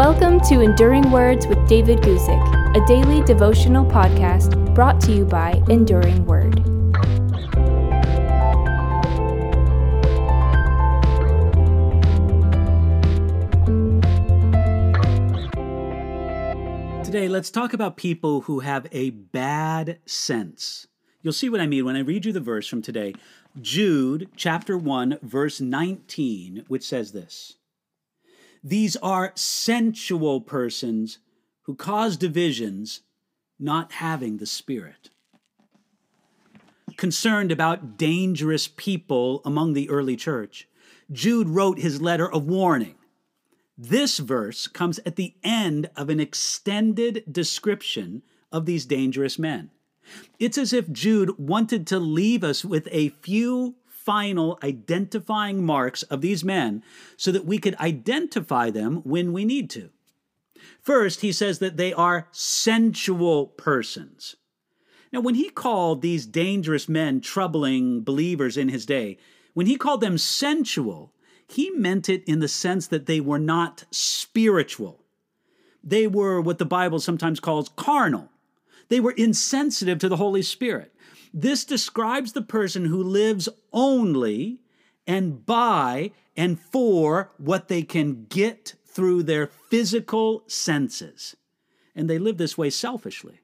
Welcome to Enduring Words with David Guzik, a daily devotional podcast brought to you by Enduring Word. Today, let's talk about people who have a bad sense. You'll see what I mean when I read you the verse from today. Jude, chapter 1, verse 19, which says this: "These are sensual persons who cause divisions, not having the Spirit." Concerned about dangerous people among the early church, Jude wrote his letter of warning. This verse comes at the end of an extended description of these dangerous men. It's as if Jude wanted to leave us with a few final identifying marks of these men so that we could identify them when we need to. First, he says that they are sensual persons. Now, when he called these dangerous men troubling believers in his day, when he called them sensual, he meant it in the sense that they were not spiritual. They were what the Bible sometimes calls carnal. They were insensitive to the Holy Spirit. This describes the person who lives only and by and for what they can get through their physical senses. And they live this way selfishly.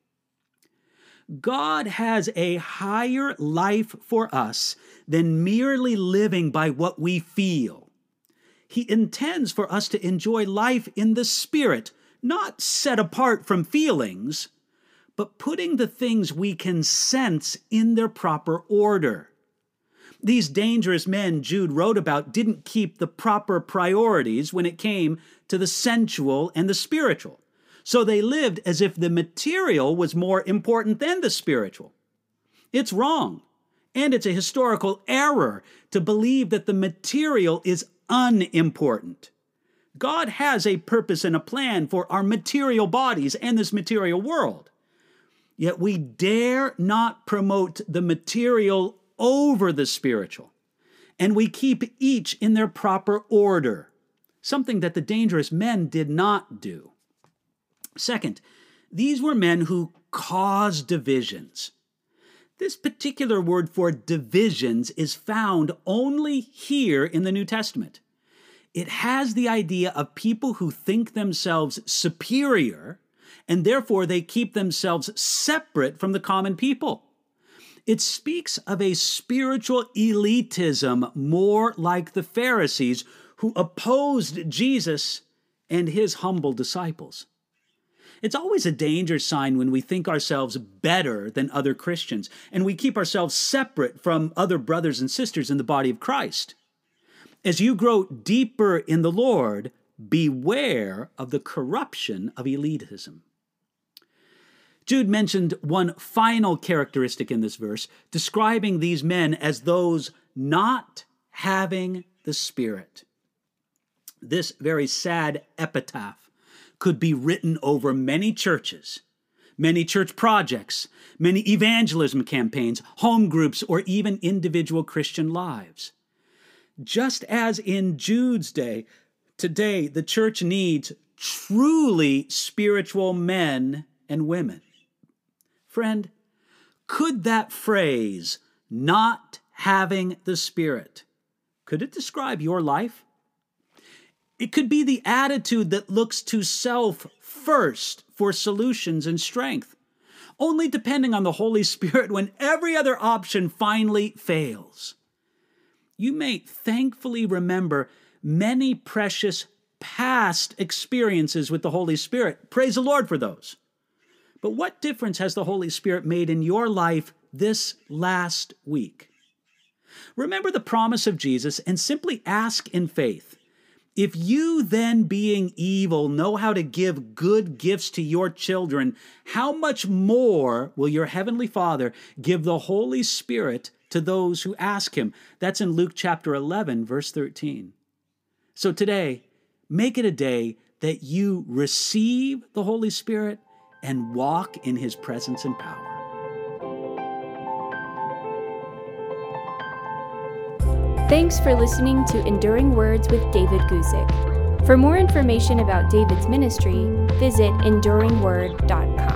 God has a higher life for us than merely living by what we feel. He intends for us to enjoy life in the Spirit, not set apart from feelings, but putting the things we can sense in their proper order. These dangerous men Jude wrote about didn't keep the proper priorities when it came to the sensual and the spiritual. So they lived as if the material was more important than the spiritual. It's wrong, and it's a historical error to believe that the material is unimportant. God has a purpose and a plan for our material bodies and this material world. Yet we dare not promote the material over the spiritual, and we keep each in their proper order, something that the dangerous men did not do. Second, these were men who caused divisions. This particular word for divisions is found only here in the New Testament. It has the idea of people who think themselves superior, and therefore they keep themselves separate from the common people. It speaks of a spiritual elitism more like the Pharisees who opposed Jesus and his humble disciples. It's always a danger sign when we think ourselves better than other Christians, and we keep ourselves separate from other brothers and sisters in the body of Christ. As you grow deeper in the Lord, beware of the corruption of elitism. Jude mentioned one final characteristic in this verse, describing these men as those not having the Spirit. This very sad epitaph could be written over many churches, many church projects, many evangelism campaigns, home groups, or even individual Christian lives. Just as in Jude's day, today the church needs truly spiritual men and women. Friend, could that phrase, not having the Spirit, could it describe your life? It could be the attitude that looks to self first for solutions and strength, only depending on the Holy Spirit when every other option finally fails. You may thankfully remember many precious past experiences with the Holy Spirit. Praise the Lord for those. But what difference has the Holy Spirit made in your life this last week? Remember the promise of Jesus and simply ask in faith, "If you then, being evil, know how to give good gifts to your children, how much more will your heavenly Father give the Holy Spirit to those who ask him?" That's in Luke chapter 11, verse 13. So today, make it a day that you receive the Holy Spirit and walk in his presence and power. Thanks for listening to Enduring Words with David Guzik. For more information about David's ministry, visit enduringword.com.